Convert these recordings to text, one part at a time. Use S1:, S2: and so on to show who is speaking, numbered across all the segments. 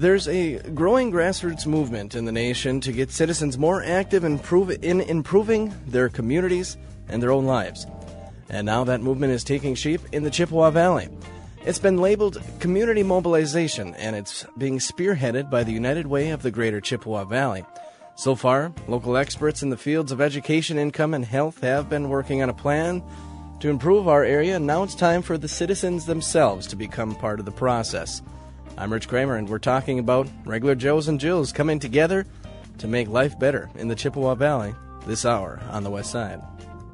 S1: There's a growing grassroots movement in the nation to get citizens more active in improving their communities and their own lives. And now that movement is taking shape in the Chippewa Valley. It's been labeled community mobilization, and it's being spearheaded by the United Way of the Greater Chippewa Valley. So far, local experts in the fields of education, income, and health have been working on a plan to improve our area, and now it's time for the citizens themselves to become part of the process. I'm Rich Kramer, and we're talking about regular Joes and Jills coming together to make life better in the Chippewa Valley this hour on the West Side.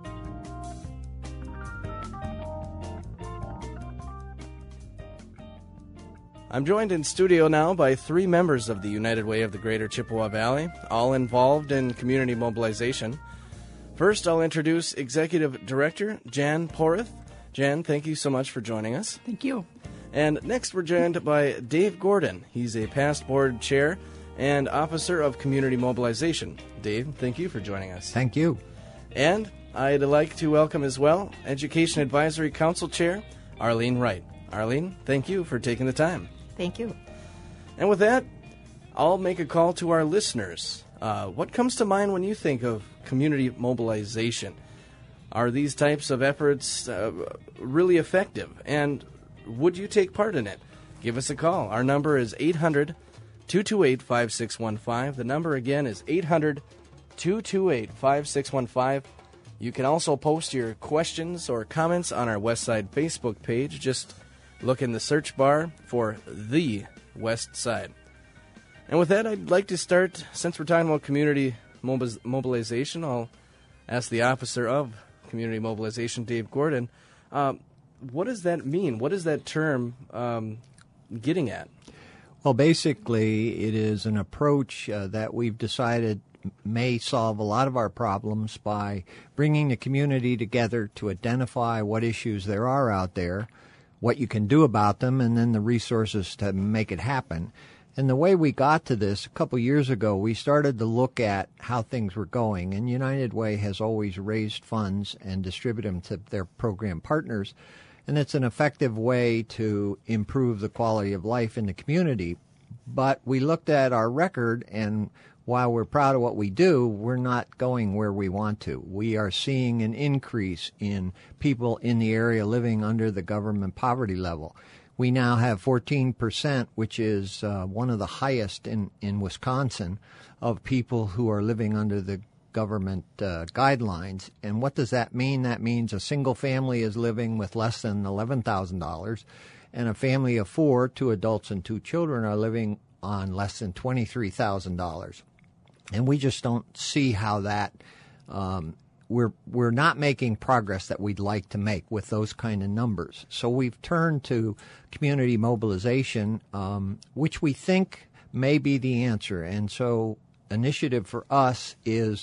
S1: I'm joined in studio now by three members of the United Way of the Greater Chippewa Valley, all involved in community mobilization. First, I'll introduce Executive Director Jan Porth. Jan, thank you so much for joining us.
S2: Thank you.
S1: And next, we're joined by Dave Gordon. He's a past board chair and officer of community mobilization. Dave, thank you for joining us.
S3: Thank you.
S1: And I'd like to welcome as well Education Advisory Council Chair Arlene Wright. Arlene, thank you for taking the time.
S2: Thank you.
S1: And with that, I'll make a call to our listeners. What comes to mind when you think of community mobilization? Are these types of efforts really effective? And would you take part in it? Give us a call. Our number is 800-228-5615. The number again is 800-228-5615. You can also post your questions or comments on our Westside Facebook page. Just look in the search bar for The West Side. And with that, I'd like to start, since we're talking about community mobilization, I'll ask the officer of community mobilization, Dave Gordon, what does that mean? What is that term getting at?
S3: Well, basically, it is an approach that we've decided may solve a lot of our problems by bringing the community together to identify what issues there are out there, what you can do about them, and then the resources to make it happen. And the way we got to this, a couple years ago, we started to look at how things were going. And United Way has always raised funds and distributed them to their program partners. And it's an effective way to improve the quality of life in the community. But we looked at our record, and while we're proud of what we do, we're not going where we want to. We are seeing an increase in people in the area living under the government poverty level. We now have 14%, which is one of the highest in Wisconsin, of people who are living under the government guidelines. And what does that mean? That means a single family is living with less than $11,000, and a family of four, 2 adults and 2 children, are living on less than $23,000. And we just don't see how that we're not making progress that we'd like to make with those kind of numbers. So we've turned to community mobilization, which we think may be the answer. And so initiative for us is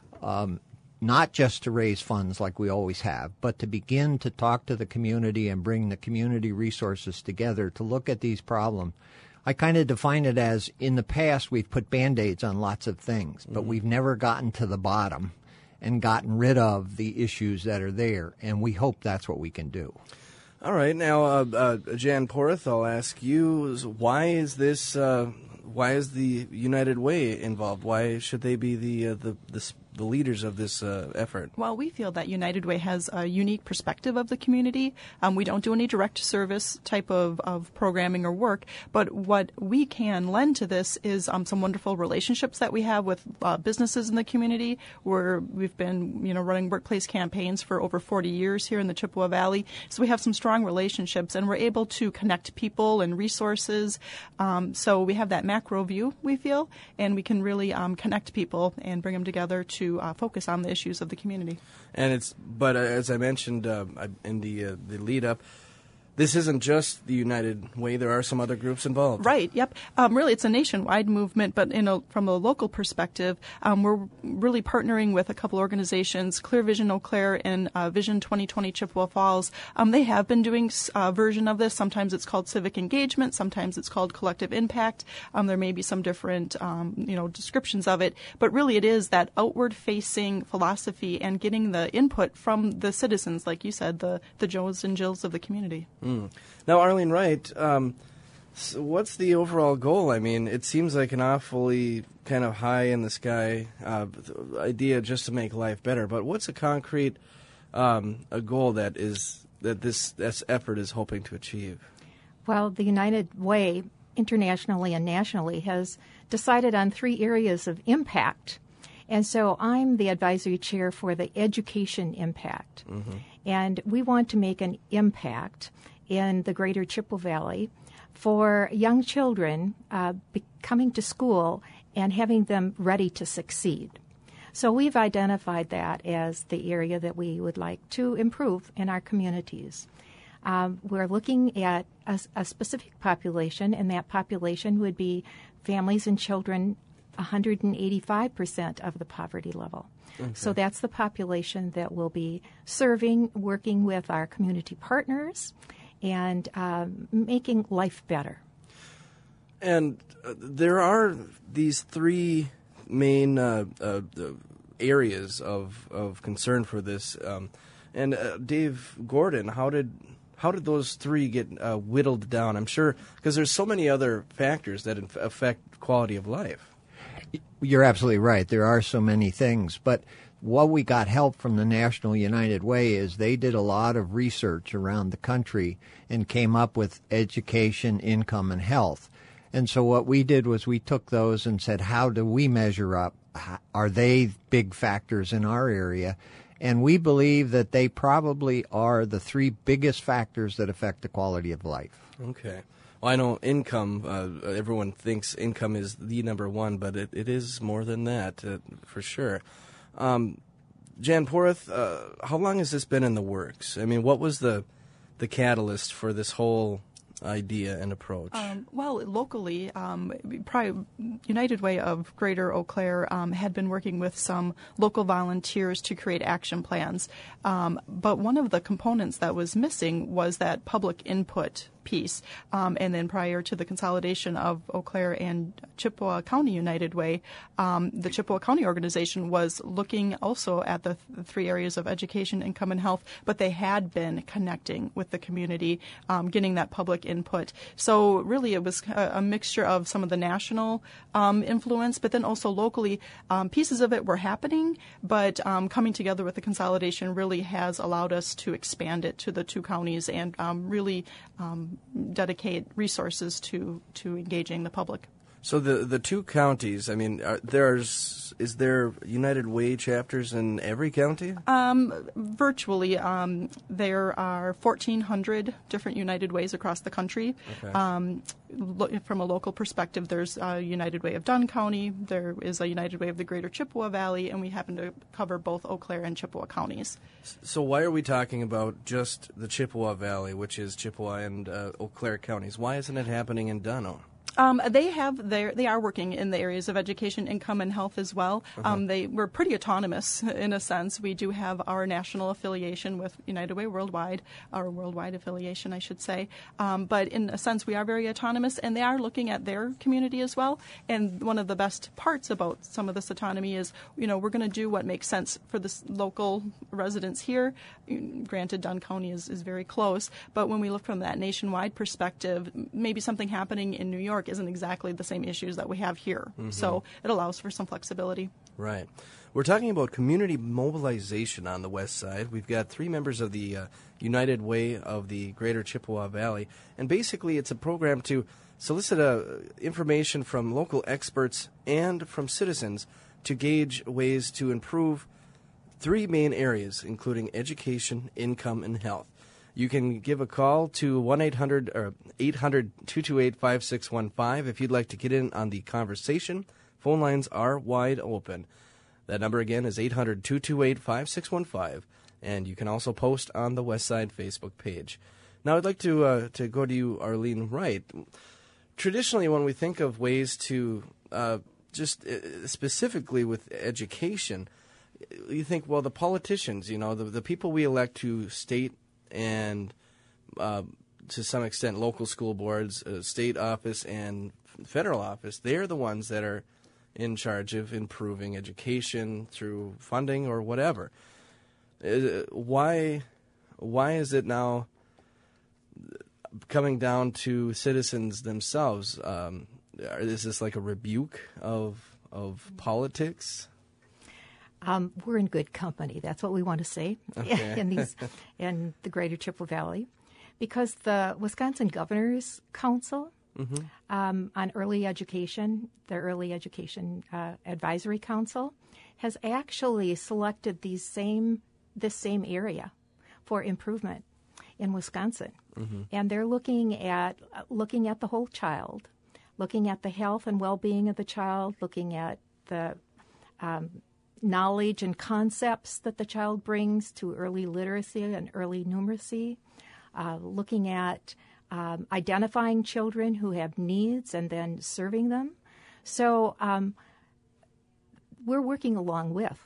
S3: not just to raise funds like we always have, but to begin to talk to the community and bring the community resources together to look at these problems. I kind of define it as, in the past, we've put Band-Aids on lots of things, but we've never gotten to the bottom and gotten rid of the issues that are there, and we hope that's what we can do.
S1: All right. Now, Jan Porth, I'll ask you, why is the United Way involved? Why should they be the leaders of this effort?
S2: Well, we feel that United Way has a unique perspective of the community. We don't do any direct service type of programming or work, but what we can lend to this is some wonderful relationships that we have with businesses in the community, where we've been running workplace campaigns for over 40 years here in the Chippewa Valley. So we have some strong relationships, and we're able to connect people and resources. So we have that macro view, we feel, and we can really connect people and bring them together to focus on the issues of the community.
S1: And but as I mentioned in the lead up, this isn't just the United Way. There are some other groups involved.
S2: Right, yep. Really, it's a nationwide movement, but from a local perspective, we're really partnering with a couple organizations, Clear Vision Eau Claire and Vision 2020 Chippewa Falls. They have been doing a version of this. Sometimes it's called civic engagement. Sometimes it's called collective impact. There may be some different, descriptions of it. But really, it is that outward-facing philosophy and getting the input from the citizens, like you said, the Joes and Jills of the community.
S1: Now, Arlene Wright, So what's the overall goal? I mean, it seems like an awfully kind of high in the sky idea just to make life better. But what's a concrete a goal that this effort is hoping to achieve?
S4: Well, the United Way, internationally and nationally, has decided on 3 areas of impact. And so I'm the advisory chair for the education impact. Mm-hmm. And we want to make an impact in the greater Chippewa Valley for young children coming to school and having them ready to succeed. So we've identified that as the area that we would like to improve in our communities. We're looking at a specific population, and that population would be families and children 185% of the poverty level. Okay. So that's the population that we'll be serving, working with our community partners, and making life better.
S1: And there are these 3 main areas of concern for this. And Dave Gordon, how did those 3 get whittled down? I'm sure because there's so many other factors that affect quality of life.
S3: You're absolutely right. There are so many things, but what we got help from the National United Way is they did a lot of research around the country and came up with education, income, and health. And so what we did was we took those and said, how do we measure up? Are they big factors in our area? And we believe that they probably are the 3 biggest factors that affect the quality of life.
S1: Okay. Well, I know income, everyone thinks income is the number one, but it is more than that, for sure. Jan Porath, how long has this been in the works? I mean, what was the catalyst for this whole idea and approach?
S2: Well, locally, United Way of Greater Eau Claire had been working with some local volunteers to create action plans. But one of the components that was missing was that public input piece. And then prior to the consolidation of Eau Claire and Chippewa County United Way, the Chippewa County organization was looking also at the 3 areas of education, income, and health, but they had been connecting with the community, getting that public input. So really it was a mixture of some of the national influence, but then also locally, pieces of it were happening, but coming together with the consolidation really has allowed us to expand it to the 2 counties and really dedicate resources to engaging the public.
S1: So the 2 counties, I mean, is there United Way chapters in every county?
S2: Virtually. There are 1,400 different United Ways across the country. Okay. From a local perspective, there's a United Way of Dunn County, there is a United Way of the Greater Chippewa Valley, and we happen to cover both Eau Claire and Chippewa counties.
S1: So why are we talking about just the Chippewa Valley, which is Chippewa and Eau Claire counties? Why isn't it happening in Dunn?
S2: They are working in the areas of education, income, and health as well. They were pretty autonomous in a sense. We do have our national affiliation with United Way Worldwide, our worldwide affiliation, I should say. But in a sense, we are very autonomous, and they are looking at their community as well. And one of the best parts about some of this autonomy is, we're going to do what makes sense for the local residents here. Granted, Dunn County is very close, but when we look from that nationwide perspective, maybe something happening in New York isn't exactly the same issues that we have here. Mm-hmm. So it allows for some flexibility.
S1: Right. We're talking about community mobilization on the west side. We've got 3 members of the United Way of the Greater Chippewa Valley, and basically it's a program to solicit information from local experts and from citizens to gauge ways to improve 3 main areas, including education, income, and health. You can give a call to 1-800-228-5615 if you'd like to get in on the conversation. Phone lines are wide open. That number again is 800-228-5615, and you can also post on the West Side Facebook page. Now I'd like to go to you, Arlene Wright. Traditionally, when we think of ways to specifically with education, you think, well, the politicians, the people we elect to state and to some extent local school boards, state office, and federal office, they're the ones that are in charge of improving education through funding or whatever. Why is it now coming down to citizens themselves, is this like a rebuke of politics?
S4: We're in good company. That's what we want to say in the Greater Chippewa Valley, because the Wisconsin Governor's Council on early education, the Early Education Advisory Council, has actually selected this same area for improvement in Wisconsin, and they're looking at the whole child, looking at the health and well-being of the child, looking at the knowledge and concepts that the child brings to early literacy and early numeracy, looking at identifying children who have needs and then serving them. So we're working along with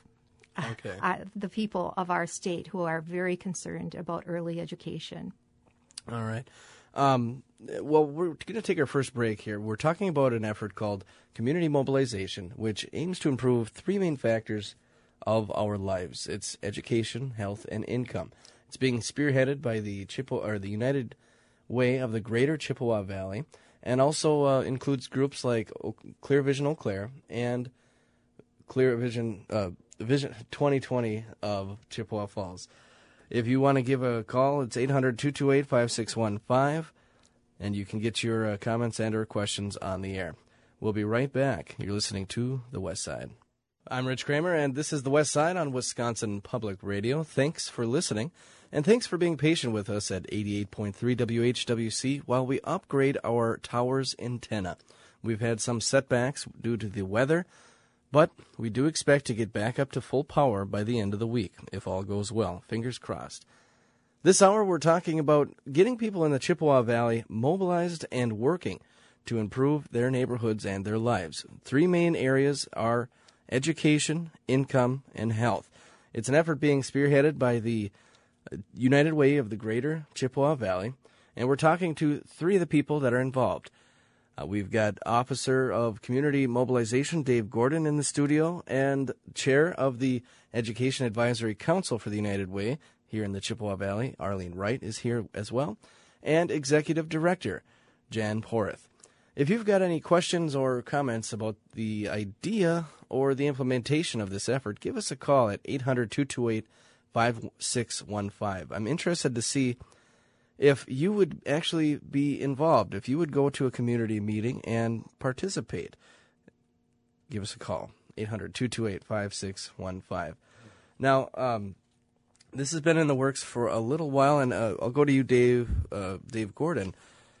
S4: the people of our state who are very concerned about early education.
S1: All right. Well, we're going to take our first break here. We're talking about an effort called Community Mobilization, which aims to improve three main factors of our lives. It's education, health, and income. It's being spearheaded by the United Way of the Greater Chippewa Valley, and also includes groups like Clear Vision Eau Claire and Clear Vision Vision 2020 of Chippewa Falls. If you want to give a call, it's 800-228-5615, and you can get your comments and or questions on the air. We'll be right back. You're listening to The West Side. I'm Rich Kramer, and this is The West Side on Wisconsin Public Radio. Thanks for listening, and thanks for being patient with us at 88.3 WHWC while we upgrade our tower's antenna. We've had some setbacks due to the weather, but we do expect to get back up to full power by the end of the week, if all goes well. Fingers crossed. This hour, we're talking about getting people in the Chippewa Valley mobilized and working to improve their neighborhoods and their lives. Three main areas are education, income, and health. It's an effort being spearheaded by the United Way of the Greater Chippewa Valley, and we're talking to three of the people that are involved. We've got Officer of Community Mobilization, Dave Gordon, in the studio, and Chair of the Education Advisory Council for the United Way here in the Chippewa Valley, Arlene Wright, is here as well, and Executive Director, Jan Porth. If you've got any questions or comments about the idea or the implementation of this effort, give us a call at 800-228-5615. I'm interested to see if you would actually be involved, if you would go to a community meeting and participate. Give us a call, 800-228-5615. Now, this has been in the works for a little while, and I'll go to you, Dave Gordon.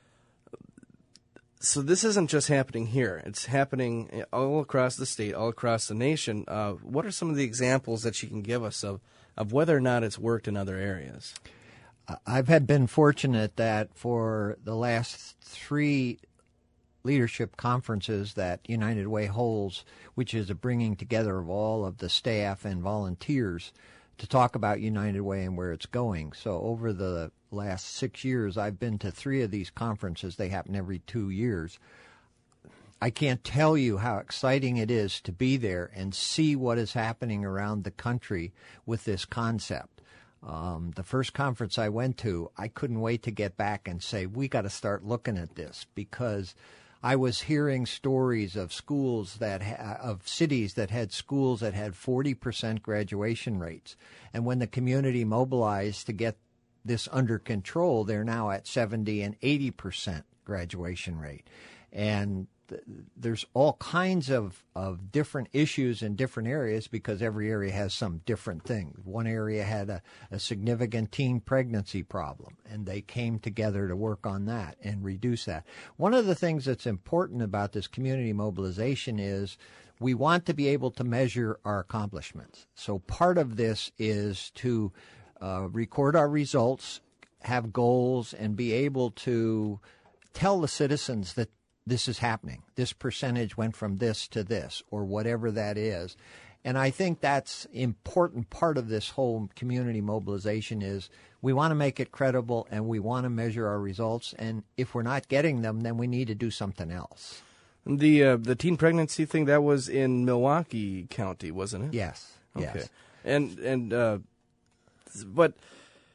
S1: So this isn't just happening here. It's happening all across the state, all across the nation. What are some of the examples that you can give us of whether or not it's worked in other areas?
S3: I've been fortunate that for the last three leadership conferences that United Way holds, which is a bringing together of all of the staff and volunteers to talk about United Way and where it's going. So over the last 6 years, I've been to three of these conferences. They happen every 2 years. I can't tell you how exciting it is to be there and see what is happening around the country with this concept. The first conference I went to, I couldn't wait to get back and say, we got to start looking at this, because I was hearing stories of schools of cities that had schools that had 40% graduation rates. And when the community mobilized to get this under control, they're now at 70 and 80% graduation rate. And there's all kinds of different issues in different areas, because every area has some different thing. One area had a significant teen pregnancy problem, and they came together to work on that and reduce that. One of the things that's important about this community mobilization is we want to be able to measure our accomplishments. So part of this is to record our results, have goals, and be able to tell the citizens that this is happening. This percentage went from this to this, or whatever that is. And I think that's important part of this whole community mobilization is we want to make it credible and we want to measure our results. And if we're not getting them, then we need to do something else.
S1: The teen pregnancy thing, that was in Milwaukee County, wasn't it?
S3: Yes.
S1: Okay.
S3: Yes.
S1: But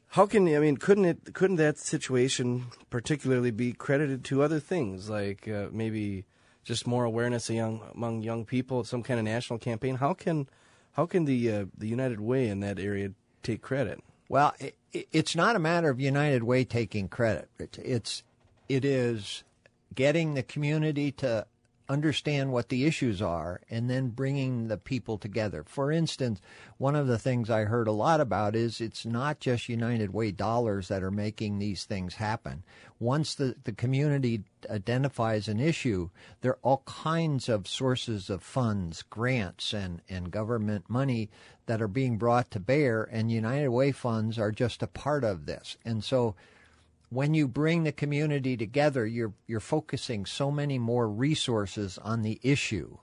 S1: How can couldn't that situation particularly be credited to other things like maybe just more awareness among young people, some kind of national campaign? How can the United Way in that area take credit?
S3: Well, it's not a matter of United Way taking credit. It is getting the community to understand what the issues are and then bringing the people together. For instance, one of the things I heard a lot about is it's not just United Way dollars that are making these things happen. Once the community identifies an issue, there are all kinds of sources of funds, grants, and government money that are being brought to bear, and United Way funds are just a part of this. And so when you bring the community together, you're focusing so many more resources on the issue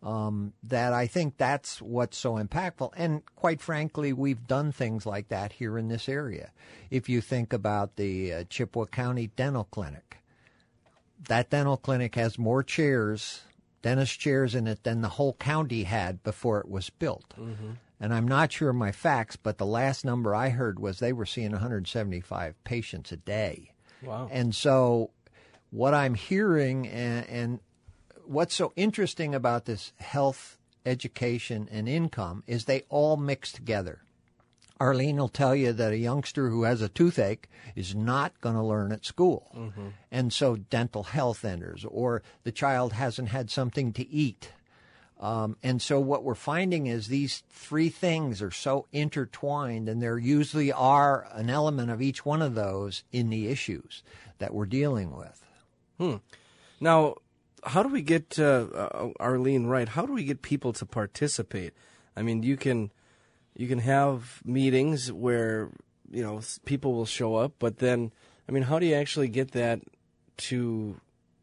S3: that I think that's what's so impactful. And quite frankly, we've done things like that here in this area. If you think about the Chippewa County Dental Clinic, that dental clinic has more chairs, dentist chairs in it than the whole county had before it was built. Mm-hmm. And I'm not sure of my facts, but the last number I heard was they were seeing 175 patients a day.
S1: Wow.
S3: And so what I'm hearing and what's so interesting about this health, education, and income is they all mix together. Arlene will tell you that a youngster who has a toothache is not going to learn at school. Mm-hmm. And so dental health enters, or the child hasn't had something to eat. And so what we're finding is these three things are so intertwined, and there usually are an element of each one of those in the issues that we're dealing with.
S1: Now, how do we get, Arlene, right, how do we get people to participate? I mean, you can have meetings where, people will show up, but then, how do you actually get that to...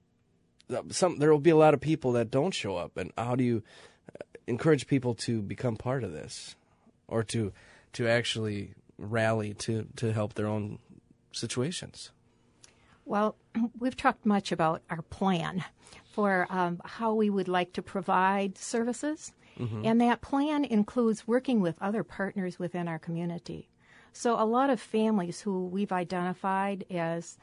S1: there will be a lot of people that don't show up, and how do you encourage people to become part of this, or to actually rally to help their own situations?
S4: Well, we've talked much about our plan for how we would like to provide services, mm-hmm. and that plan includes working with other partners within our community. So a lot of families who we've identified as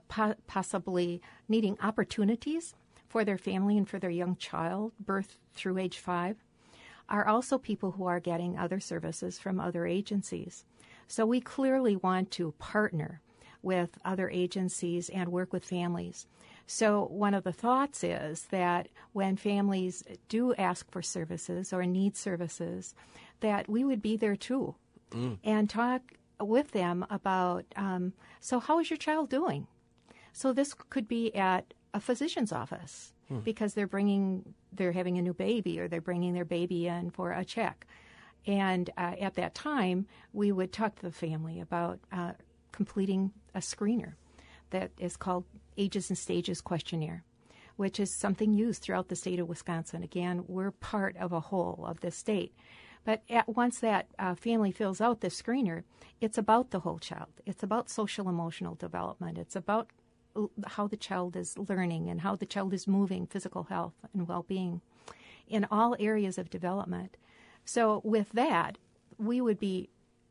S4: possibly needing opportunities for their family and for their young child, birth through age 5, are also people who are getting other services from other agencies. So we clearly want to partner with other agencies and work with families. So one of the thoughts is that when families do ask for services or need services, that we would be there too and talk with them about, so how is your child doing? So this could be at a physician's office because they're having a new baby, or they're bringing their baby in for a check. And at that time, we would talk to the family about completing a screener that is called Ages and Stages Questionnaire, which is something used throughout the state of Wisconsin. Again, we're part of a whole of this state. But once that family fills out the screener, it's about the whole child. It's about social emotional development. It's about how the child is learning and how the child is moving, physical health and well-being in all areas of development. So with that, we would be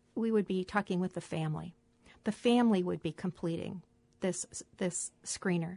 S4: talking with the family. The family would be completing this screener.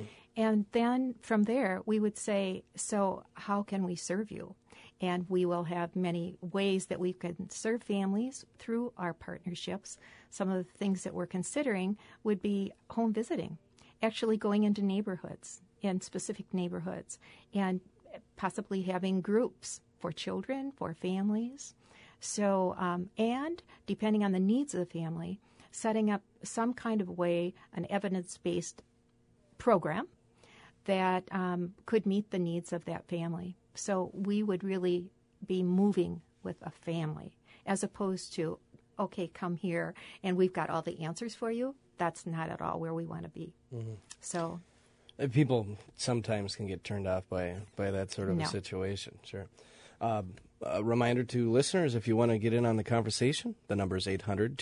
S4: And then from there, we would say, so how can we serve you? And we will have many ways that we can serve families through our partnerships. Some of the things that we're considering would be home visiting, actually going into neighborhoods, in specific neighborhoods, and possibly having groups for children, for families. So, and depending on the needs of the family, setting up some kind of way, an evidence-based program that could meet the needs of that family. So we would really be moving with a family as opposed to, okay, come here and we've got all the answers for you. That's not at all where we want to be. Mm-hmm. So
S1: people sometimes can get turned off by that sort of a situation. Sure. A reminder to listeners, if you want to get in on the conversation, the number is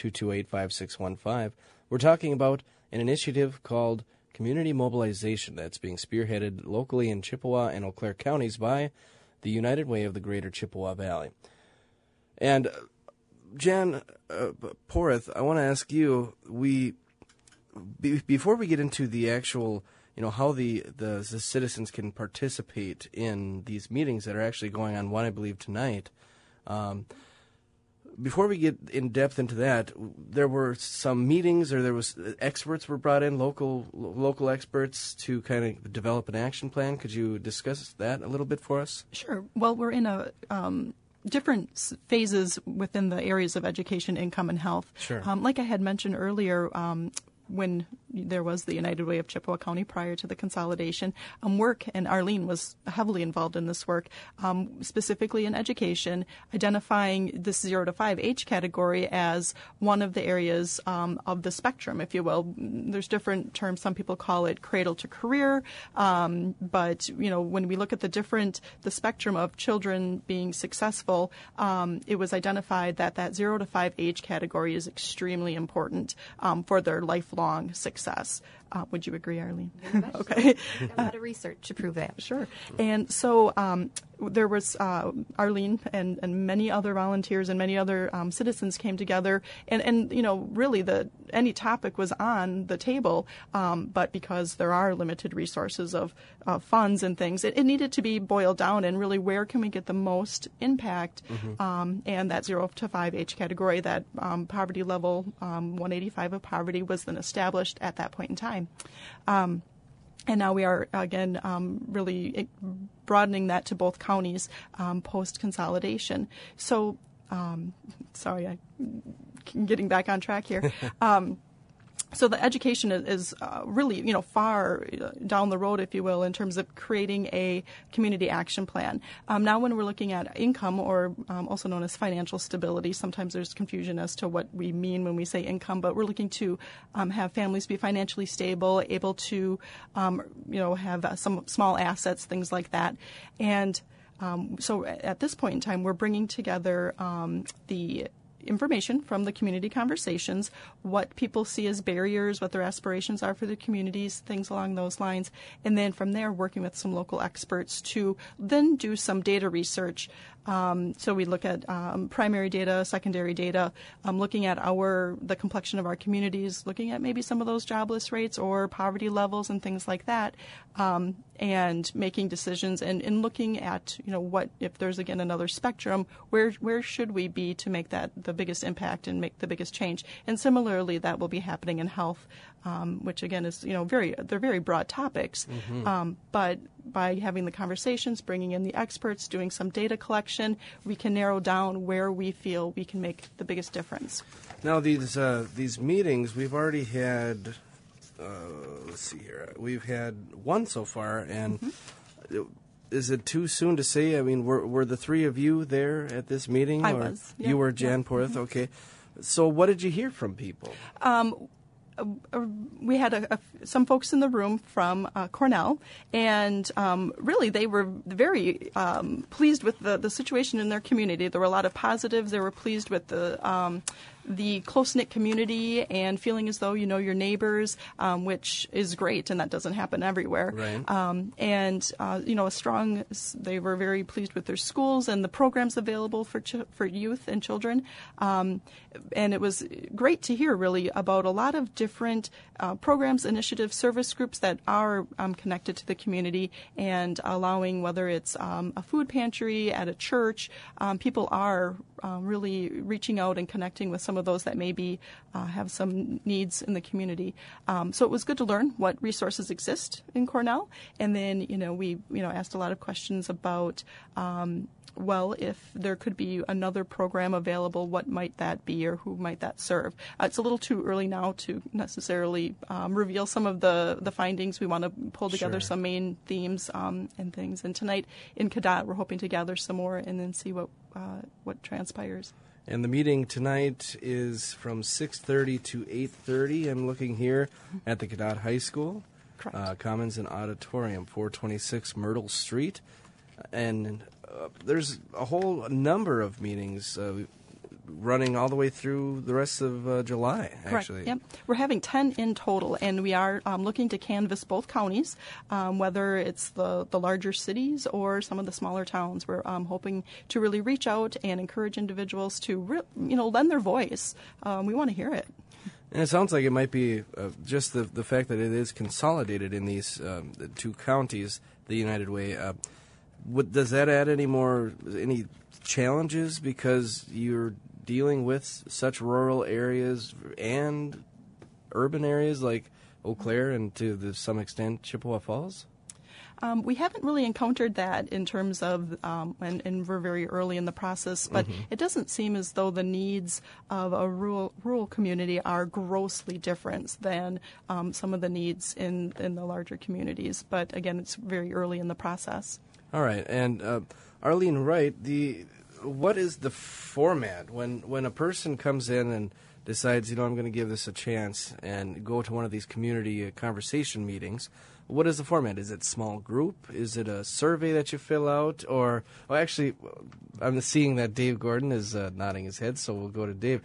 S1: 800-228-5615. We're talking about an initiative called Community Mobilization that's being spearheaded locally in Chippewa and Eau Claire counties by the United Way of the Greater Chippewa Valley. And Jan Porth, I want to ask you, before we get into the actual, how the citizens can participate in these meetings that are actually going on, one I believe tonight, before we get in depth into that, there were some meetings, or there was experts were brought in, local experts to kind of develop an action plan. Could you discuss that a little bit for us?
S2: Sure. Well, we're in a different phases within the areas of education, income, and health.
S1: Sure.
S2: Like I had mentioned earlier, when there was the United Way of Chippewa County prior to the consolidation, work, and Arlene was heavily involved in this work, specifically in education, identifying this 0 to 5 age category as one of the areas of the spectrum, if you will. There's different terms. Some people call it cradle to career, but when we look at the spectrum of children being successful, it was identified that 0 to 5 age category is extremely important for their lifelong success. Would you agree, Arlene? Okay.
S4: A lot of research to prove that.
S2: Sure. And so there was Arlene and many other volunteers and many other citizens came together, and really any topic was on the table, but because there are limited resources of funds and things, it needed to be boiled down, and really where can we get the most impact, and that 0 to 5 age category, that poverty level 185 of poverty was then established at that point in time. And now we are, again, really broadening that to both counties post-consolidation. So, sorry, I'm getting back on track here. So the education is really, far down the road, if you will, in terms of creating a community action plan. Now when we're looking at income, or also known as financial stability, sometimes there's confusion as to what we mean when we say income, but we're looking to have families be financially stable, able to, have some small assets, things like that. And so at this point in time, we're bringing together the information from the community conversations, what people see as barriers, what their aspirations are for their communities, things along those lines. And then from there, working with some local experts to then do some data research. So we look at primary data, secondary data, looking at the complexion of our communities, looking at maybe some of those jobless rates or poverty levels and things like that, and making decisions and looking at, what, if there's again another spectrum, where should we be to make that the biggest impact and make the biggest change. And similarly, that will be happening in health, which again is, they're very broad topics, but by having the conversations, bringing in the experts, doing some data collection, we can narrow down where we feel we can make the biggest difference.
S1: Now, these meetings, we've already had, let's see here, we've had one so far, and is it too soon to say? I mean, were the three of you there at this meeting?
S2: I was. Yeah.
S1: You were Jan Porth, okay. So what did you hear from people?
S2: We had some folks in the room from Cornell, and really they were very pleased with the situation in their community. There were a lot of positives. They were pleased with the close-knit community and feeling as though you know your neighbors, which is great, and that doesn't happen everywhere.
S1: Right.
S2: They were very pleased with their schools and the programs available for youth and children. And it was great to hear, really, about a lot of different programs, initiatives, service groups that are connected to the community, and allowing, whether it's a food pantry at a church, people are really reaching out and connecting with some of those that maybe have some needs in the community. So it was good to learn what resources exist in Cornell. And then, we asked a lot of questions about, if there could be another program available, what might that be, or who might that serve? It's a little too early now to necessarily reveal some of the findings. We want to pull together some main themes and things. And tonight in Cadott, we're hoping to gather some more and then see what transpires.
S1: And the meeting tonight is from 6:30 to 8:30. I'm looking here at the Cadott High School.
S2: Correct.
S1: Commons and Auditorium, 426 Myrtle Street. And there's a whole number of meetings running all the way through the rest of July, actually.
S2: Correct. Yep. We're having 10 in total, and we are looking to canvass both counties, whether it's the larger cities or some of the smaller towns. We're hoping to really reach out and encourage individuals to lend their voice. We want to hear it.
S1: And it sounds like it might be just the fact that it is consolidated in these the two counties, the United Way. Does that add any challenges because you're dealing with such rural areas and urban areas like Eau Claire and to some extent Chippewa Falls?
S2: We haven't really encountered that in terms of, and we're very early in the process, but it doesn't seem as though the needs of a rural community are grossly different than some of the needs in the larger communities. But again, it's very early in the process.
S1: All right, and Arlene Wright, what is the format when a person comes in and decides, I'm going to give this a chance and go to one of these community conversation meetings? What is the format? Is it small group? Is it a survey that you fill out? Or, actually, I'm seeing that Dave Gordon is nodding his head, so we'll go to Dave.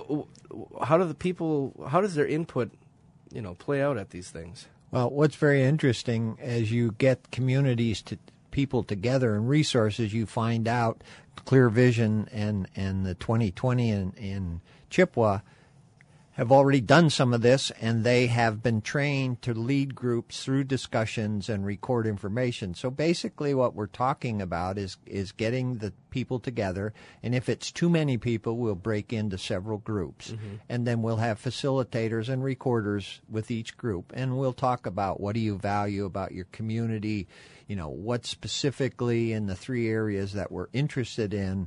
S1: How does their input, play out at these things?
S3: Well, what's very interesting as you get people together and resources, you find out Clear Vision and the 2020 in Chippewa have already done some of this, and they have been trained to lead groups through discussions and record information. So basically what we're talking about is getting the people together, and if it's too many people, we'll break into several groups. And then we'll have facilitators and recorders with each group, and we'll talk about what do you value about your community, what specifically in the three areas that we're interested in,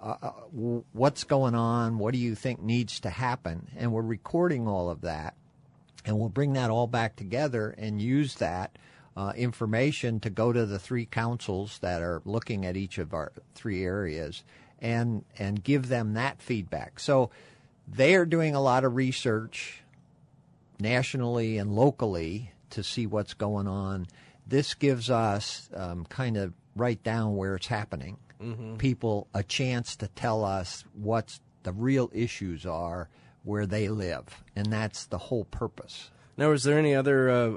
S3: what's going on, what do you think needs to happen, and we're recording all of that, and we'll bring that all back together and use that information to go to the three councils that are looking at each of our three areas and give them that feedback. So they are doing a lot of research nationally and locally to see what's going on. This gives us kind of write down where it's happening. People a chance to tell us what the real issues are where they live, and that's the whole purpose.
S1: Now, is there any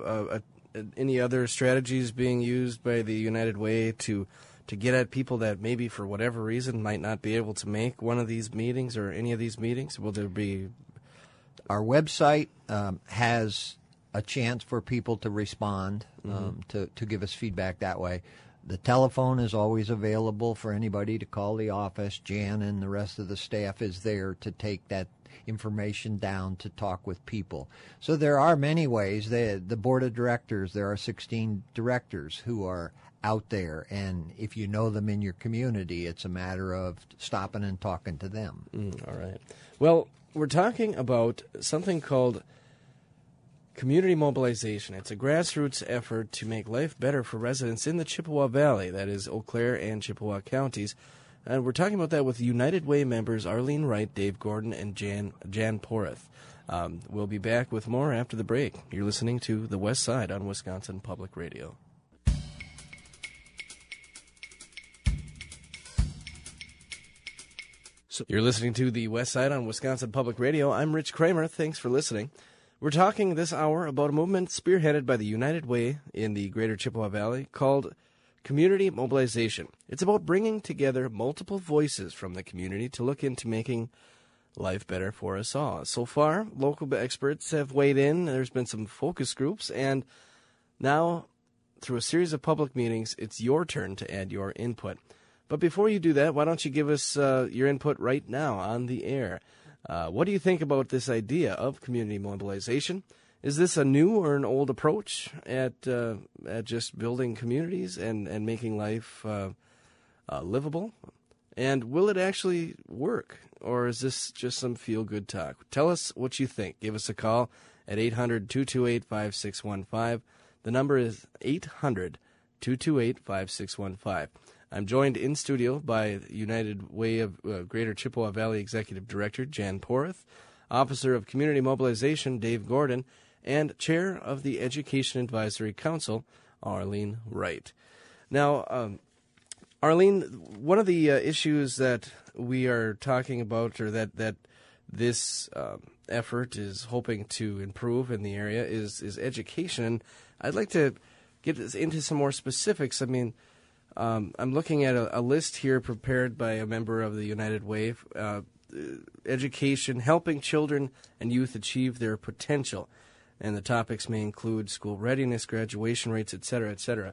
S1: other strategies being used by the United Way to get at people that maybe for whatever reason might not be able to make one of these meetings or any of these meetings? Will there be?
S3: Our website has a chance for people to respond, to give us feedback that way. The telephone is always available for anybody to call the office. Jan and the rest of the staff is there to take that information down to talk with people. So there are many ways. The board of directors, there are 16 directors who are out there, and if you know them in your community, it's a matter of stopping and talking to them.
S1: All right. Well, we're talking about something called community mobilization. It's a grassroots effort to make life better for residents in the Chippewa Valley, that is Eau Claire and Chippewa counties. And we're talking about that with United Way members Arlene Wright, Dave Gordon, and Jan Poreth. We'll be back with more after the break. You're listening to The West Side on Wisconsin Public Radio. You're listening to The West Side on Wisconsin Public Radio. I'm Rich Kramer. Thanks for listening. We're talking this hour about a movement spearheaded by the United Way in the greater Chippewa Valley called Community Mobilization. It's about bringing together multiple voices from the community to look into making life better for us all. So far, local experts have weighed in. There's been some focus groups, and now, through a series of public meetings, it's your turn to add your input. But before you do that, why don't you give us your input right now on the air? What do you think about this idea of community mobilization? Is this a new or an old approach at just building communities and making life livable? And will it actually work, or is this just some feel-good talk? Tell us what you think. Give us a call at 800-228-5615. The number is 800-228-5615. I'm joined in studio by United Way of Greater Chippewa Valley Executive Director Jan Poreth, Officer of Community Mobilization Dave Gordon, and Chair of the Education Advisory Council Arlene Wright. Now, Arlene, one of the issues that we are talking about, or that this effort is hoping to improve in the area, is education. I'd like to get into some more specifics. I mean, I'm looking at a list here prepared by a member of the United Way. Education, helping children and youth achieve their potential. And the topics may include school readiness, graduation rates, et cetera, et cetera.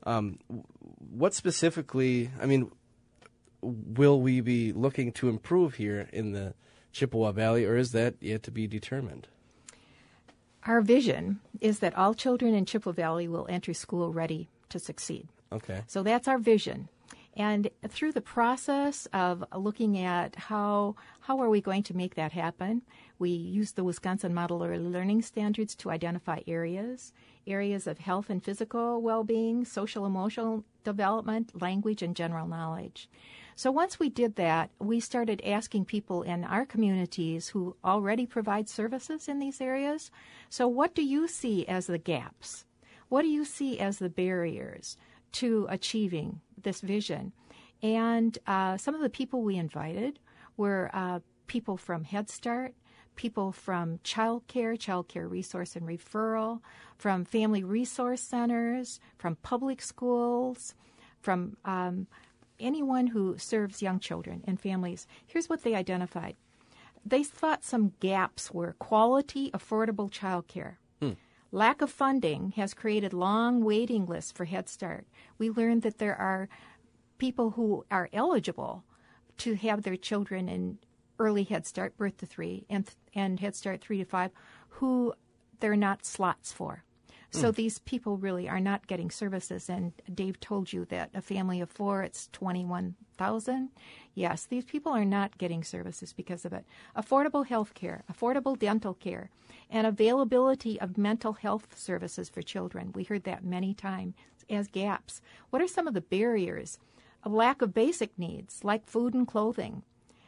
S1: What specifically, I mean, will we be looking to improve here in the Chippewa Valley, or is that yet to be determined?
S4: Our vision is that all children in Chippewa Valley will enter school ready to succeed.
S1: Okay.
S4: So that's our vision. And through the process of looking at how are we going to make that happen, we use the Wisconsin Model Early Learning Standards to identify areas of health and physical well-being, social emotional development, language, and general knowledge. So once we did that, we started asking people in our communities who already provide services in these areas, so what do you see as the gaps? What do you see as the barriers to achieving this vision? And some of the people we invited were people from Head Start, people from child care resource and referral, from family resource centers, from public schools, from anyone who serves young children and families. Here's what they identified. They thought some gaps were quality, affordable child care. Lack of funding has created long waiting lists for Head Start. We learned that there are people who are eligible to have their children in early Head Start, birth to 3, and Head Start 3 to 5, who there are not slots for. So these people really are not getting services. And Dave told you that a family of 4, it's $21,000. Yes, these people are not getting services because of it. Affordable health care, affordable dental care, and availability of mental health services for children. We heard that many times as gaps. What are some of the barriers? A lack of basic needs like food and clothing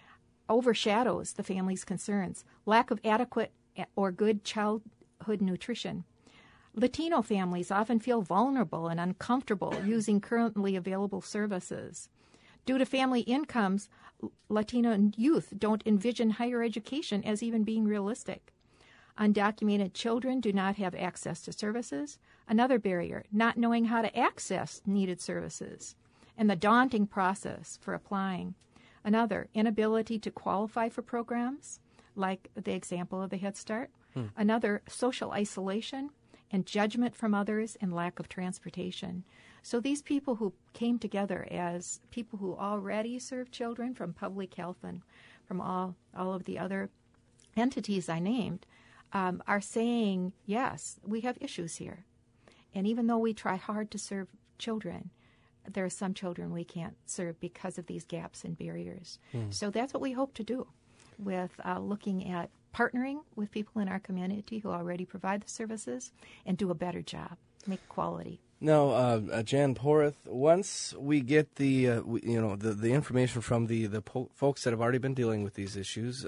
S4: overshadows the family's concerns. Lack of adequate or good childhood nutrition. Latino families often feel vulnerable and uncomfortable using currently available services. Due to family incomes, Latino youth don't envision higher education as even being realistic. Undocumented children do not have access to services. Another barrier, not knowing how to access needed services, and the daunting process for applying. Another, inability to qualify for programs, like the example of the Head Start. Another, social isolation and judgment from others and lack of transportation. So these people who came together as people who already serve children from public health and from all of the other entities I named are saying, yes, we have issues here. And even though we try hard to serve children, there are some children we can't serve because of these gaps and barriers. So that's what we hope to do with looking at partnering with people in our community who already provide the services and do a better job, make quality.
S1: Now, Jan Porth, once we get the information from the folks that have already been dealing with these issues,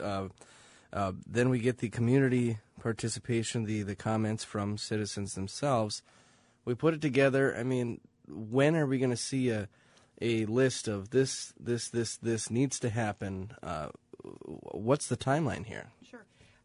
S1: then we get the community participation, the comments from citizens themselves. We put it together. I mean, when are we going to see a list of this needs to happen? What's the timeline here?
S2: Sure.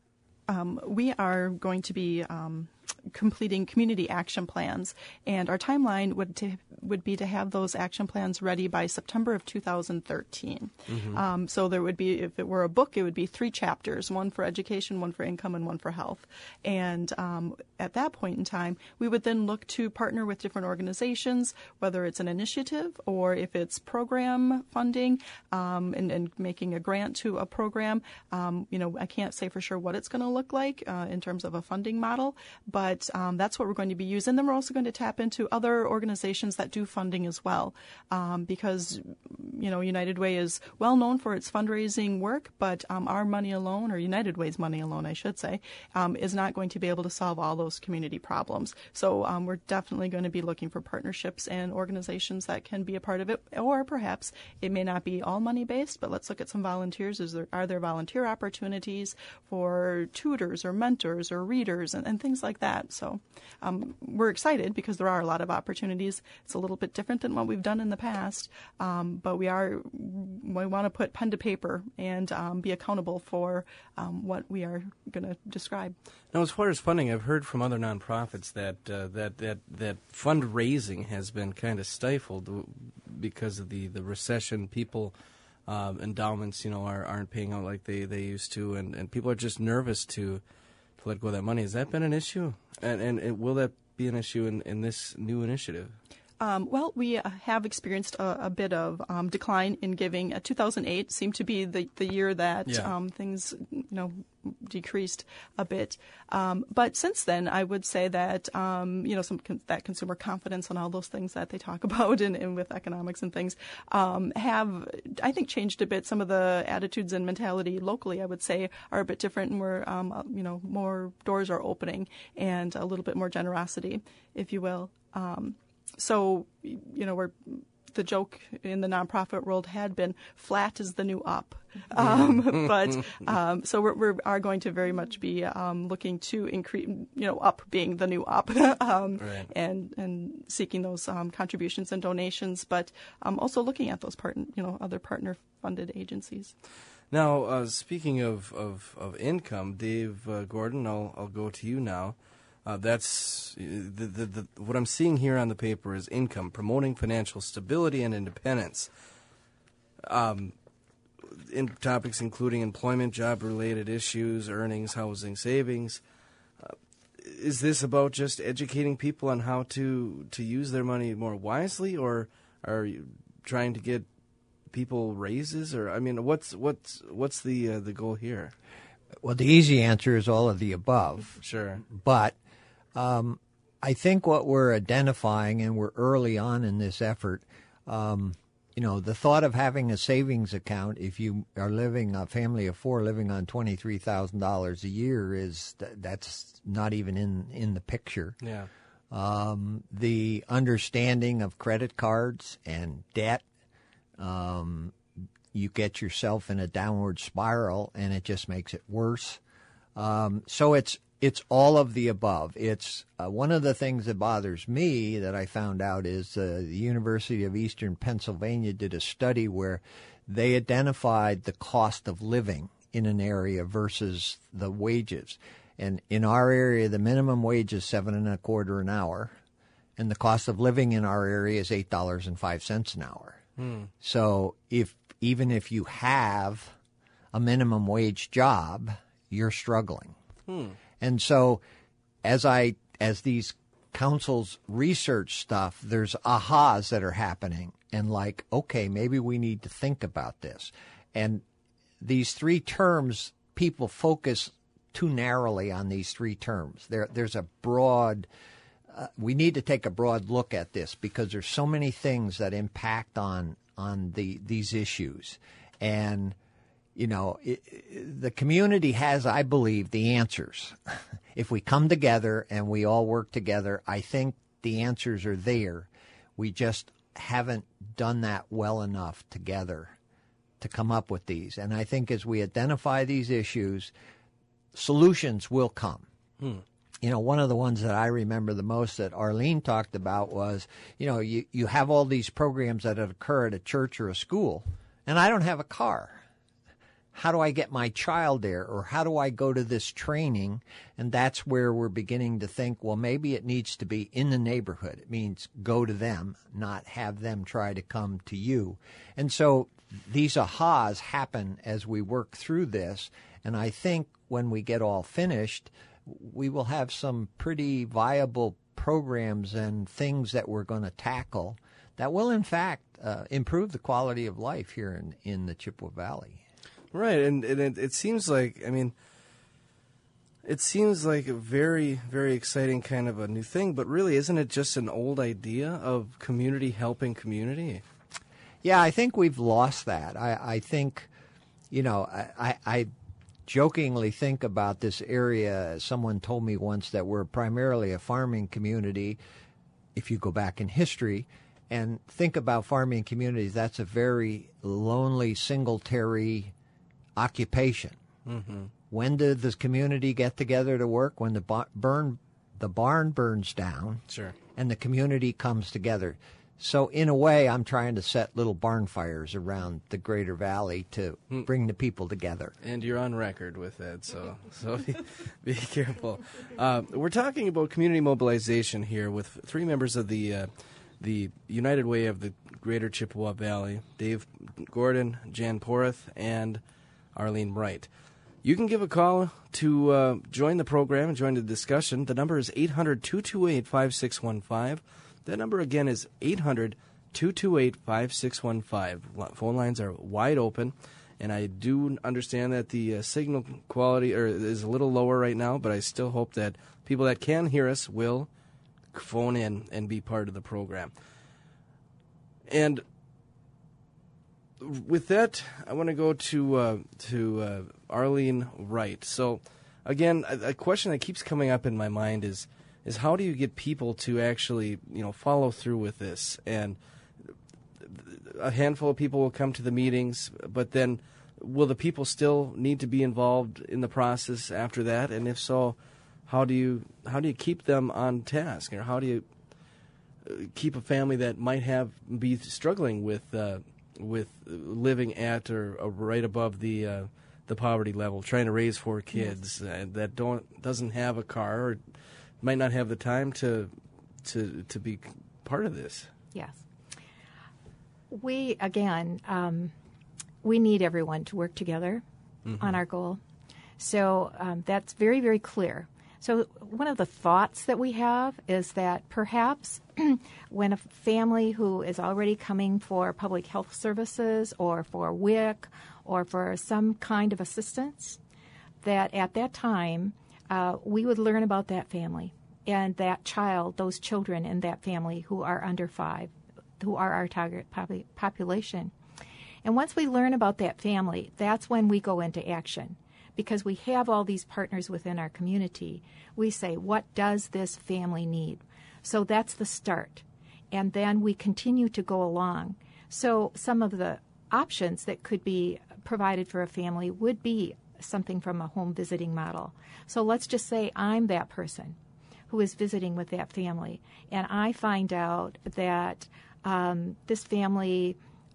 S2: We are going to be completing community action plans, and our timeline would be to have those action plans ready by September of 2013. So there would be, if it were a book, it would be 3 chapters, one for education, one for income, and one for health. And at that point in time, we would then look to partner with different organizations, whether it's an initiative or if it's program funding, and making a grant to a program. I can't say for sure what it's going to look like in terms of a funding model, but that's what we're going to be using. Then we're also going to tap into other organizations that do funding as well, because United Way is well known for its fundraising work, but our money alone, or United Way's money alone, I should say, is not going to be able to solve all those community problems. So we're definitely going to be looking for partnerships and organizations that can be a part of it, or perhaps it may not be all money-based, but let's look at some volunteers. Are there volunteer opportunities for tutors or mentors or readers and things like that? that. So we're excited because there are a lot of opportunities. It's a little bit different than what we've done in the past, but we want to put pen to paper and be accountable for what we are going to describe.
S1: Now, as far as funding, I've heard from other nonprofits that that fundraising has been kind of stifled because of the recession. People, endowments, aren't paying out like they used to, and people are just nervous to let go of that money. Has that been an issue? And will that be an issue in this new initiative?
S2: Well, we have experienced a bit of decline in giving. 2008 seemed to be the year that things, decreased a bit. But since then, I would say that, that consumer confidence and all those things that they talk about and with economics and things have, I think, changed a bit. Some of the attitudes and mentality locally, I would say, are a bit different, and we're, more doors are opening and a little bit more generosity, if you will. So, the joke in the nonprofit world had been flat is the new up. So we are going to very much be looking to increase, up being the new up,
S1: right.
S2: and seeking those contributions and donations, but also looking at those other partner funded agencies.
S1: Now, speaking of income, Dave Gordon, I'll go to you now. That's what I'm seeing here on the paper is income, promoting financial stability and independence. In topics including employment, job-related issues, earnings, housing, savings. Is this about just educating people on how to use their money more wisely, or are you trying to get people raises? Or what's the goal here?
S3: Well, the easy answer is all of the above.
S1: Sure,
S3: but I think what we're identifying, and we're early on in this effort, the thought of having a savings account, if you are living a family of four living on $23,000 a year, that's not even in the picture.
S1: Yeah.
S3: The understanding of credit cards and debt, you get yourself in a downward spiral, and it just makes it worse. So it's all of the above. It's one of the things that bothers me that I found out is the University of Eastern Pennsylvania did a study where they identified the cost of living in an area versus the wages. And in our area, the minimum wage is $7.25 an hour, and the cost of living in our area is $8.05 an hour. So even if you have a minimum wage job, you're struggling. And so as these councils research stuff, there's ahas that are happening, and like, okay, maybe we need to think about this. And these three terms, people focus too narrowly on these three terms. There's a broad, we need to take a broad look at this because there's so many things that impact on these issues. And the community has, I believe, the answers. If we come together and we all work together, I think the answers are there. We just haven't done that well enough together to come up with these. And I think as we identify these issues, solutions will come. One of the ones that I remember the most that Arlene talked about was, you have all these programs that occur at a church or a school, and I don't have a car. How do I get my child there? Or how do I go to this training? And that's where we're beginning to think, well, maybe it needs to be in the neighborhood. It means go to them, not have them try to come to you. And so these ahas happen as we work through this. And I think when we get all finished, we will have some pretty viable programs and things that we're going to tackle that will, in fact, improve the quality of life here in the Chippewa Valley.
S1: Right, and it seems like, it seems like a very, very exciting kind of a new thing, but really isn't it just an old idea of community helping community?
S3: Yeah, I think we've lost that. I think, I jokingly think about this area. Someone told me once that we're primarily a farming community, if you go back in history, and think about farming communities, that's a very lonely, singletary occupation. Mm-hmm. When did this community get together to work? When the the barn burns down,
S1: Sure.
S3: and the community comes together. So in a way, I'm trying to set little barn fires around the Greater Valley to bring the people together.
S1: And you're on record with that, so be careful. We're talking about community mobilization here with three members of the United Way of the Greater Chippewa Valley: Dave Gordon, Jan Porth, and Arlene Wright. You can give a call to join the program and join the discussion. The number is 800-228-5615. That number again is 800-228-5615. Phone lines are wide open, and I do understand that the signal quality is a little lower right now, but I still hope that people that can hear us will phone in and be part of the program. And with that, I want to go to Arlene Wright. So, again, a question that keeps coming up in my mind is how do you get people to actually, follow through with this? And a handful of people will come to the meetings, but then will the people still need to be involved in the process after that? And if so, how do you keep them on task, or how do you keep a family that might be struggling with living at or right above the poverty level, trying to raise 4 kids that doesn't have a car or might not have the time to be part of this?
S4: Yes. We need everyone to work together on our goal. So that's very, very clear. So one of the thoughts that we have is that perhaps when a family who is already coming for public health services or for WIC or for some kind of assistance, that at that time we would learn about that family and that child, those children in that family who are under 5, who are our target population. And once we learn about that family, that's when we go into action. Because we have all these partners within our community, we say, what does this family need? So that's the start. And then we continue to go along. So some of the options that could be provided for a family would be something from a home visiting model. So let's just say I'm that person who is visiting with that family, and I find out that this family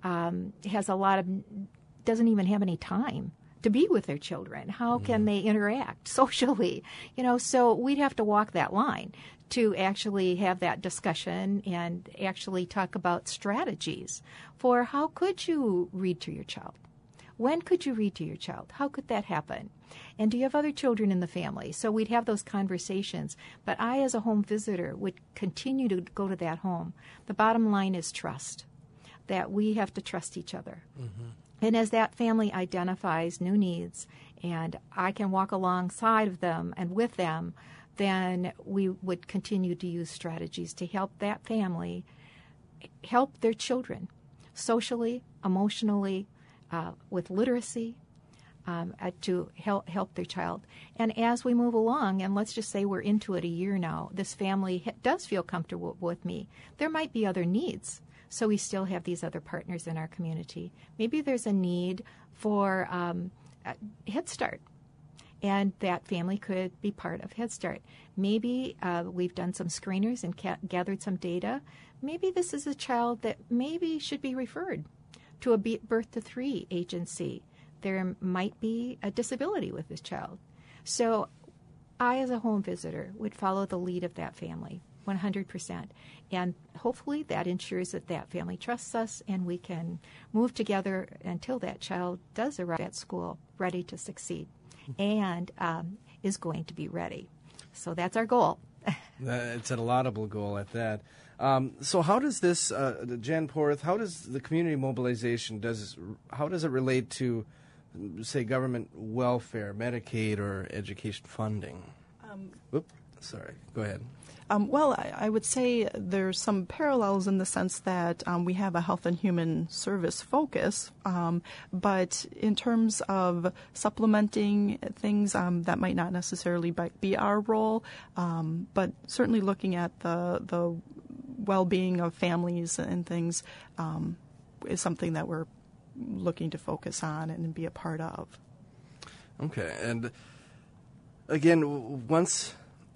S4: doesn't even have any time to be with their children. How can they interact socially? So we'd have to walk that line to actually have that discussion and actually talk about strategies for how could you read to your child? When could you read to your child? How could that happen? And do you have other children in the family? So we'd have those conversations. But I, as a home visitor, would continue to go to that home. The bottom line is trust, that we have to trust each other. Mm-hmm. And as that family identifies new needs and I can walk alongside of them and with them, then we would continue to use strategies to help that family help their children socially, emotionally, with literacy, to help their child. And as we move along, and let's just say we're into it a year now, this family does feel comfortable with me. There might be other needs. So we still have these other partners in our community. Maybe there's a need for Head Start, and that family could be part of Head Start. Maybe we've done some screeners and gathered some data. Maybe this is a child that maybe should be referred to a Birth to 3 agency. There might be a disability with this child. So I, as a home visitor, would follow the lead of that family 100%. And hopefully that ensures that that family trusts us and we can move together until that child does arrive at school ready to succeed and is going to be ready. So that's our goal.
S1: It's a laudable goal at that. So how does this, Jan Porth, how does the community mobilization, how does it relate to, say, government welfare, Medicaid, or education funding? Sorry, go ahead.
S2: Well, I would say there's some parallels in the sense that we have a health and human service focus, but in terms of supplementing things, that might not necessarily be our role, but certainly looking at the well-being of families and things is something that we're looking to focus on and be a part of.
S1: Okay, and again, once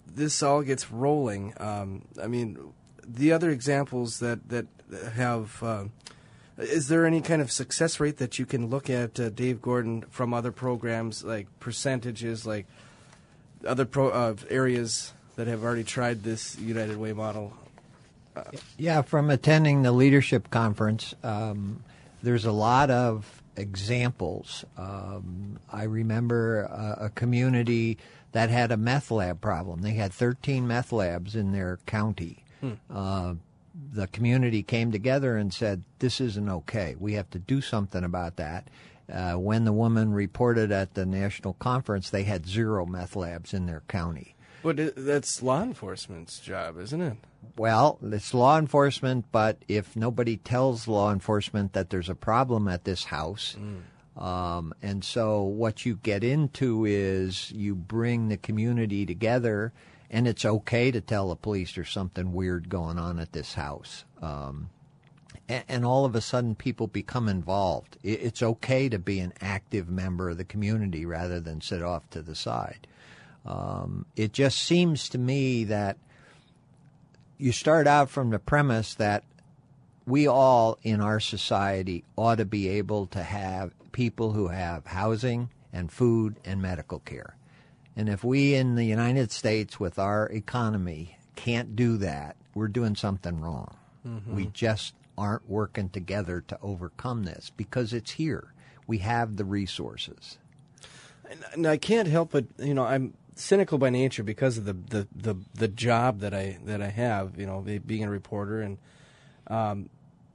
S1: this all gets rolling, I mean, the other examples that have, is there any kind of success rate that you can look at, Dave Gordon, from other programs, like percentages, like other areas that have already tried this United Way model?
S3: Yeah, from attending the leadership conference, there's a lot of examples. I remember a community that had a meth lab problem. They had 13 meth labs in their county. The community came together and said, this isn't okay. We have to do something about that. When the woman reported at the national conference, they had 0 meth labs in their county.
S1: But that's law enforcement's job, isn't it?
S3: Well, it's law enforcement, but if nobody tells law enforcement that there's a problem at this house, and so what you get into is you bring the community together, and it's okay to tell the police there's something weird going on at this house. And all of a sudden people become involved. It's okay to be an active member of the community rather than sit off to the side. It just seems to me that you start out from the premise that we all in our society ought to be able to have people who have housing and food and medical care. And if we in the United States with our economy can't do that, we're doing something wrong. We just aren't working together to overcome this because it's here. We have the resources.
S1: And I can't help but, I'm cynical by nature because of the job that I have, being a reporter, and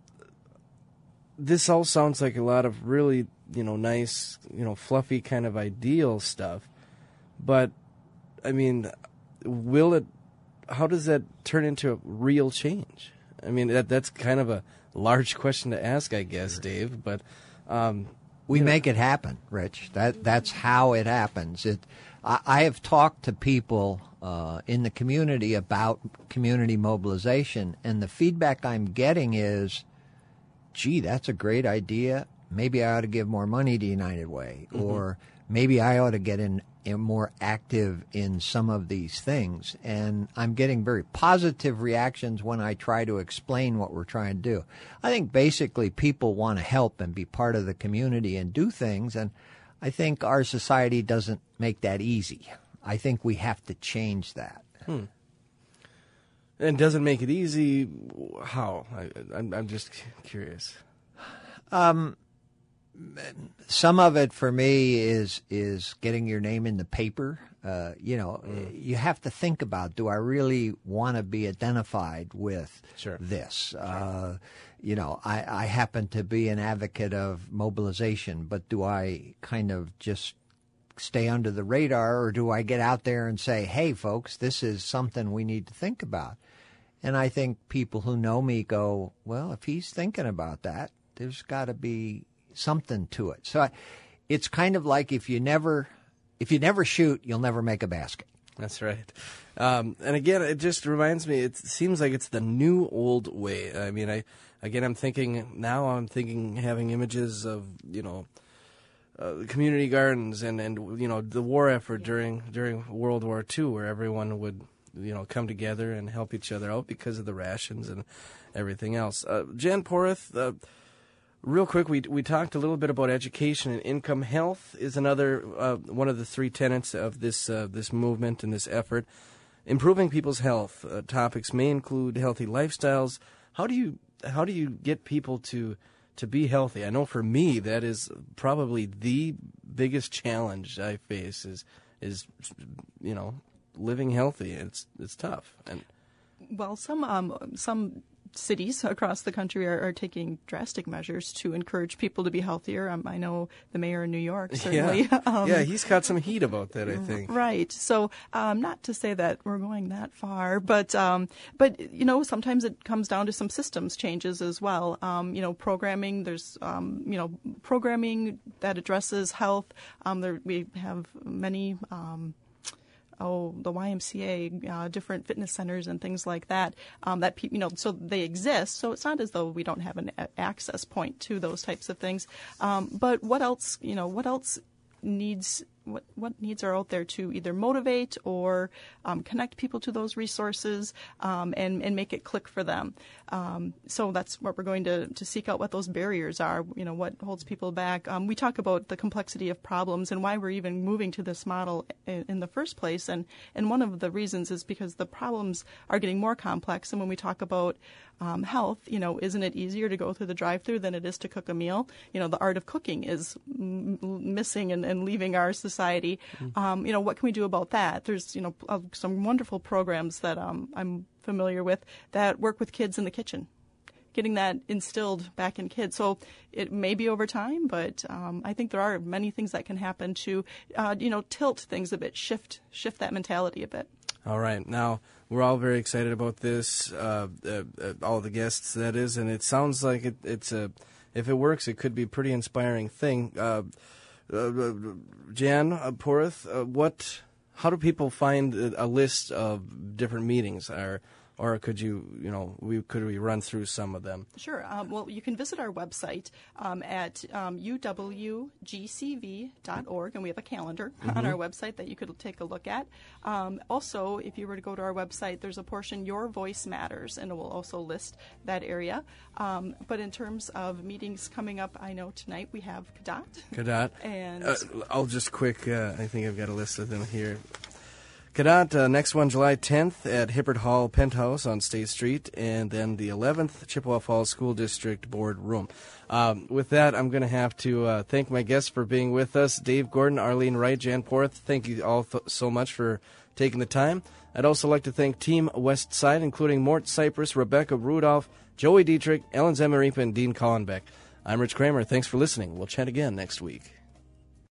S1: this all sounds like a lot of really, nice, fluffy kind of ideal stuff. But I mean, how does that turn into real change? I mean, that's kind of a large question to ask, I guess, Dave, but
S3: we make it happen, Rich. That's how it happens. I have talked to people in the community about community mobilization, and the feedback I'm getting is, gee, that's a great idea. Maybe I ought to give more money to United Way, or maybe I ought to get more active in some of these things. And I'm getting very positive reactions when I try to explain what we're trying to do. I think basically people want to help and be part of the community and do things, and I think our society doesn't make that easy. I think we have to change that.
S1: And doesn't make it easy. How? I'm just curious.
S3: Some of it for me is getting your name in the paper. You have to think about, do I really want to be identified with this? I happen to be an advocate of mobilization, but do I kind of just stay under the radar, or do I get out there and say, hey, folks, this is something we need to think about? And I think people who know me go, well, if he's thinking about that, there's got to be something to it. So it's kind of like if you never shoot, you'll never make a basket.
S1: That's right. And again, it just reminds me, it seems like it's the new old way. I mean, I'm thinking having images of, community gardens and the war effort during World War II, where everyone would, come together and help each other out because of the rations and everything else. Jan Porrath, real quick, we talked a little bit about education and income. Health is another one of the 3 tenets of this movement and this effort. Improving people's health topics may include healthy lifestyles. How do you get people to be healthy? I know for me that is probably the biggest challenge I face is living healthy. It's tough. And
S2: well, some cities across the country are taking drastic measures to encourage people to be healthier. I know the mayor in New York, certainly.
S1: Yeah, he's got some heat about that, I think.
S2: Right. So not to say that we're going that far, but sometimes it comes down to some systems changes as well. Programming, there's, programming that addresses health. We have many the YMCA, different fitness centers and things like that, so they exist. So it's not as though we don't have an access point to those types of things. But what else needs what needs are out there to either motivate or connect people to those resources and make it click for them. So that's what we're going to seek out, what those barriers are, what holds people back. We talk about the complexity of problems and why we're even moving to this model in the first place. And one of the reasons is because the problems are getting more complex. And when we talk about health, isn't it easier to go through the drive-thru than it is to cook a meal? The art of cooking is missing and leaving our society. What can we do about that? There's, some wonderful programs that I'm familiar with that work with kids in the kitchen, getting that instilled back in kids. So it may be over time, but I think there are many things that can happen to, tilt things a bit, shift that mentality a bit.
S1: All right. Now, we're all very excited about this, all the guests, that is, and it sounds like it's if it works, it could be a pretty inspiring thing. Jan Porath, how do people find a list of different meetings, or could could we run through some of them?
S2: Sure. Well, you can visit our website at uwgcv.org, and we have a calendar on our website that you could take a look at. Also, if you were to go to our website, there's a portion, Your Voice Matters, and it will also list that area. But in terms of meetings coming up, I know tonight we have Kadat. And
S1: I'll just quick, I think I've got a list of them here. Kadat, next one, July 10th at Hibbert Hall Penthouse on State Street, and then the 11th, Chippewa Falls School District Board Room. With that, I'm going to have to thank my guests for being with us. Dave Gordon, Arlene Wright, Jan Porath, thank you all so much for taking the time. I'd also like to thank Team West Side, including Mort Cypress, Rebecca Rudolph, Joey Dietrich, Ellen Zemeripa, and Dean Collenbeck. I'm Rich Kramer. Thanks for listening. We'll chat again next week.